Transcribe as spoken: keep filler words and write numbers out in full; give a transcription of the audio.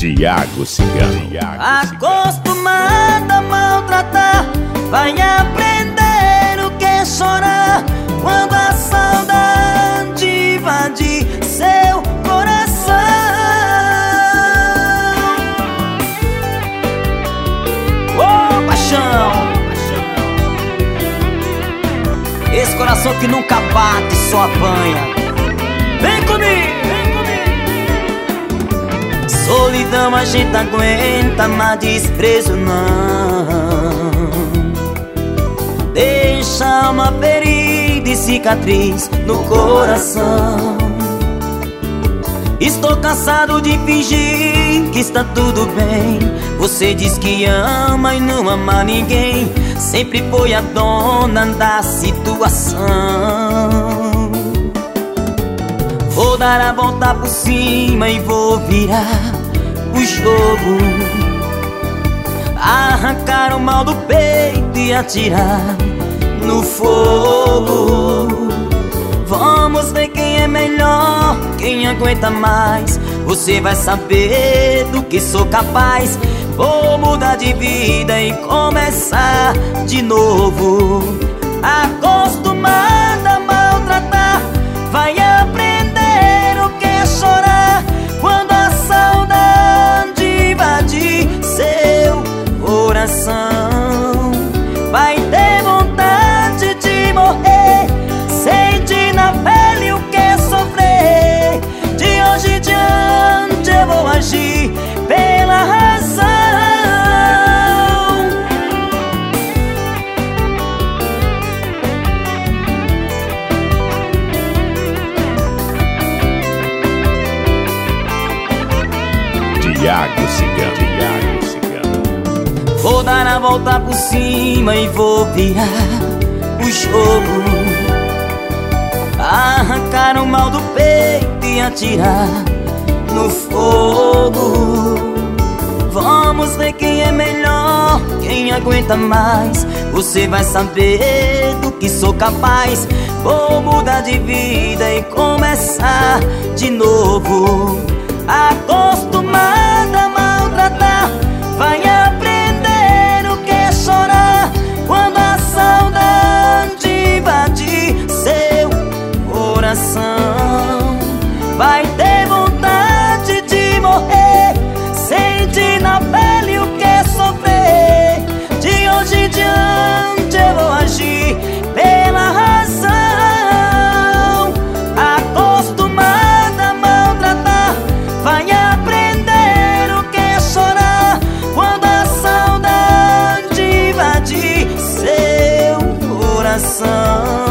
Tiago Cigano. Acostumada a maltratar, vai aprender o que é chorar quando a saudade invadir seu coração. Ô, oh, paixão! Esse coração que nunca bate, só apanha. Vem comigo! Solidão a gente aguenta, mas desprezo não. Deixa uma ferida e cicatriz no coração. Estou cansado de fingir que está tudo bem. Você diz que ama e não ama ninguém. Sempre foi a dona da situação. Vou dar a volta por cima e vou virar o jogo, arrancar o mal do peito e atirar no fogo. Vamos ver quem é melhor, quem aguenta mais. Você vai saber do que sou capaz. Vou mudar de vida e começar de novo. Acostumada a maltratar, vai aprender o que é chorar quando a saudade invadir seu coração. Vai ter vontade de morrer, sentir na pele o que é sofrer. De hoje em diante eu vou agir pela razão. Tiago Cigano. Tiago Cigano. Vou dar a volta por cima e vou virar o jogo, arrancar o mal do peito e atirar no fogo. Vamos ver quem é melhor, quem aguenta mais. Você vai saber do que sou capaz. Vou mudar de vida e começar de novo. Acostumada a maltratar, vai aprender o que é chorar quando a saudade invadir seu coração. Vai ter vontade de morrer, sentir na pele o que é sofrer. De hoje em diante eu vou agir pela razão. Acostumada a maltratar, vai aprender o que é chorar quando a saudade invadir seu coração.